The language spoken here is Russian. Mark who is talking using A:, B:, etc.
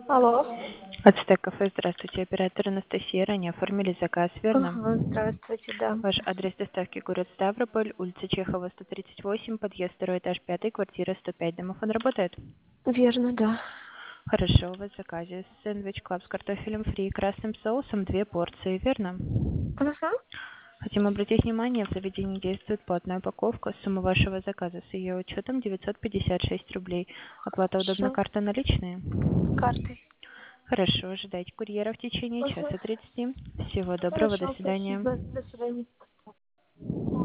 A: Алло.
B: Ацтек кафе, здравствуйте, оператор Анастасия. Ранее оформили заказ, верно?
A: Ага, здравствуйте, да.
B: Ваш адрес доставки город Ставрополь, улица Чехова, 138, подъезд, второй этаж, 5, квартира 105. Домофон работает?
A: Верно, да.
B: Хорошо, у вас в заказе сэндвич клаб с картофелем фри и красным соусом, 2 порции, верно?
A: Ага.
B: Хотим обратить внимание, в заведении действует платная упаковка. Сумма вашего заказа с ее учетом 956 рублей. Оплата удобна,
A: Хорошо.
B: карта наличные?
A: Картой.
B: Хорошо, ожидайте курьера в течение
A: Ага.
B: часа 30. Всего доброго, до
A: Хорошо,
B: свидания.
A: спасибо. До свидания.